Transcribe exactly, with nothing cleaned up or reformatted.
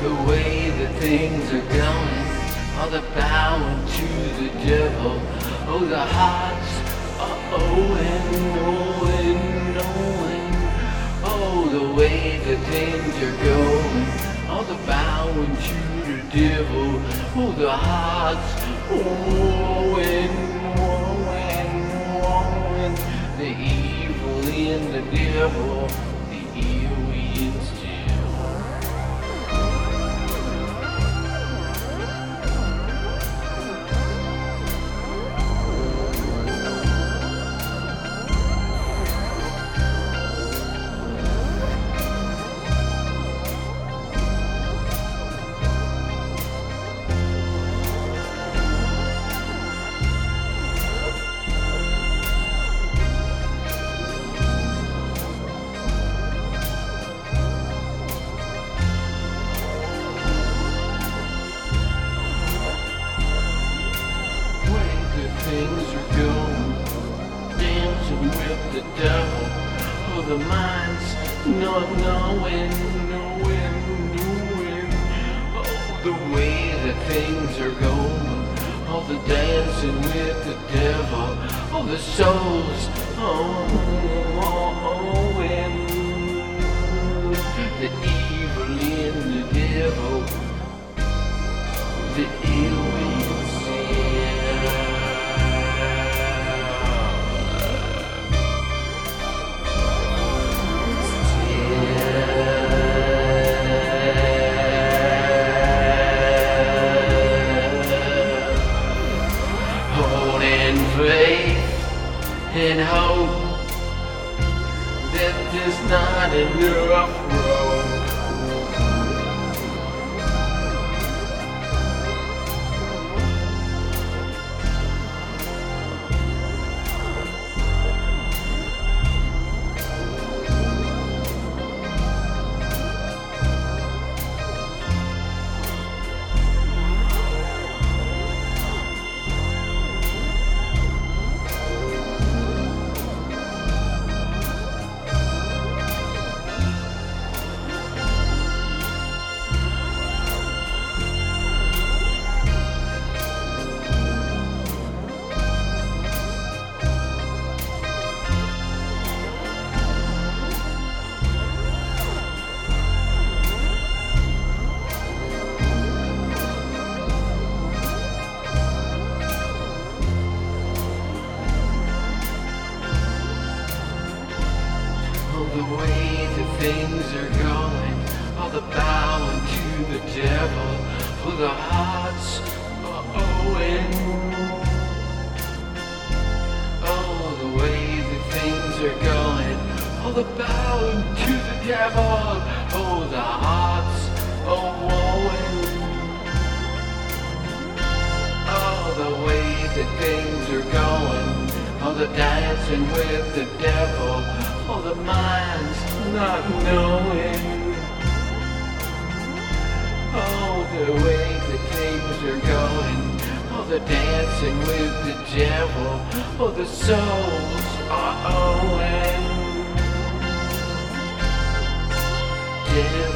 The way that things are going, all the bowing to the devil. Oh, the hearts are owing, owing, owing. Oh, the way that things are going, all the bowing to the devil. Oh, the hearts owing, owing, owing. The evil in the devil, the evil in still. Things are going, dancing with the devil. Oh, the mind's not knowing, knowing, knowing. Oh, the way that things are going, all the dancing with the devil. Oh, the souls, oh, oh, oh, and the evil in the devil, the evil in sin. And hope that there's not enough room. The way that things are going, all the bowing to the devil, for the hearts are owing. Oh, the way that things are going, all the bowing to the devil, oh, the hearts are owing. Oh, the way that things are going, all the dancing with the devil. Oh, the mind's not knowing. Oh, the way that things are going. Oh, the dancing with the devil. Oh, the souls are owing. Devil.